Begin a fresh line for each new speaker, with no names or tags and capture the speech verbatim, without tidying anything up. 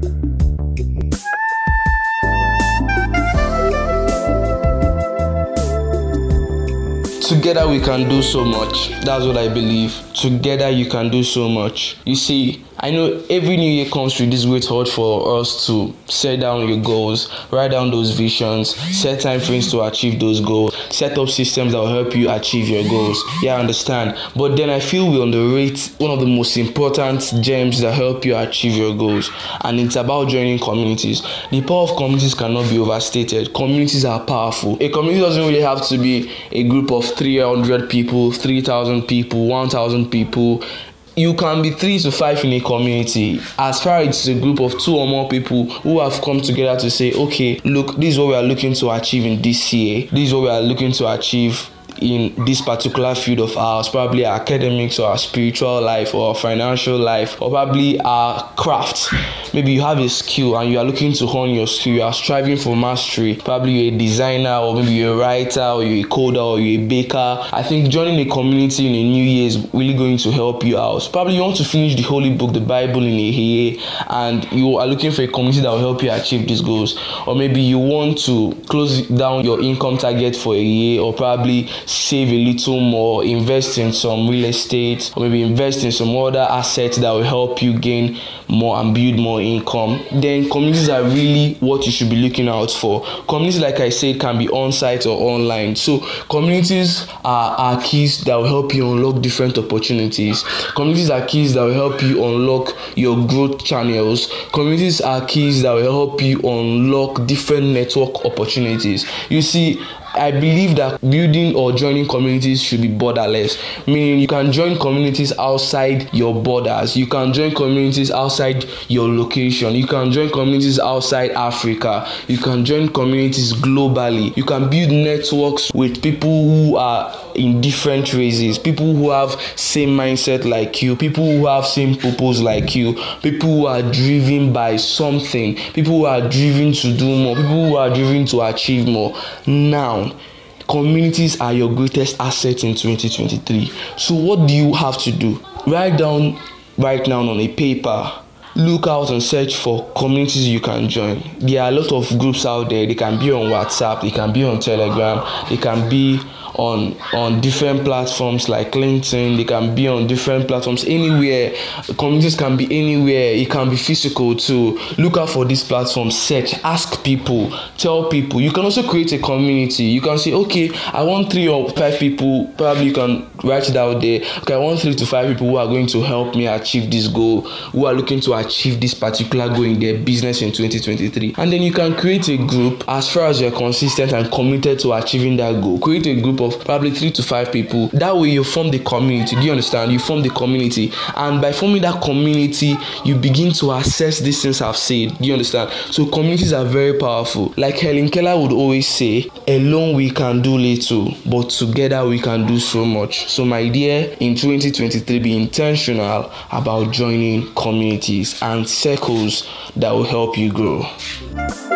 Together we can do so much. That's what I believe. Together you can do so much. You see, I know every new year comes with this great thought for us to set down your goals, write down those visions, set time frames to achieve those goals, set up systems that will help you achieve your goals. Yeah, I understand. But then I feel we underrate one of the most important gems that help you achieve your goals, and it's about joining communities. The power of communities cannot be overstated. Communities are powerful. A community doesn't really have to be a group of three hundred people, three thousand people, one thousand people. You can be three to five in a community, as far as it's a group of two or more people who have come together to say, okay, look, this is what we are looking to achieve in this year. This is what we are looking to achieve in this particular field of ours, probably our academics or our spiritual life or our financial life, or probably our craft. Maybe you have a skill and you are looking to hone your skill, you are striving for mastery. Probably you're a designer, or maybe you're a writer, or you're a coder, or you're a baker. I think joining a community in a new year is really going to help you out. Probably you want to finish the holy book, the Bible, in a year, and you are looking for a community that will help you achieve these goals. Or maybe you want to close down your income target for a year, or probably save a little more, invest in some real estate, or maybe invest in some other assets that will help you gain more and build more income. Then communities are really what you should be looking out for. Communities, like I said, can be on-site or online. So communities are, are keys that will help you unlock different opportunities. Communities are keys that will help you unlock your growth channels. Communities are keys that will help you unlock different network opportunities. You see, I believe that building or joining communities should be borderless, meaning you can join communities outside your borders. You can join communities outside your location. You can join communities outside Africa. You can join communities globally. You can build networks with people who are in different races, people who have same mindset like you, people who have same purpose like you, people who are driven by something, people who are driven to do more, people who are driven to achieve more. Now, communities are your greatest asset in twenty twenty-three. So what do you have to do? Write down right now on a paper. Look out and search for communities you can join. There are a lot of groups out there. They can be on WhatsApp, they can be on Telegram, they can be on on different platforms like LinkedIn. They can be on different platforms anywhere. Communities can be anywhere. It can be physical too. Look out for these platforms, search, ask people, tell people. You can also create a community. You can say, okay, I want three or five people. Probably you can write it out there. Okay, I want three to five people who are going to help me achieve this goal, who are looking to achieve this particular goal in their business in twenty twenty-three. And then you can create a group. As far as you're consistent and committed to achieving that goal, create a group of probably three to five people. That way you form the community. Do you understand? You form the community, and by forming that community, you begin to assess these things I've said. Do you understand? So communities are very powerful. Like Helen Keller would always say, alone we can do little, but together we can do so much. So my dear, in twenty twenty-three, be intentional about joining communities and circles that will help you grow.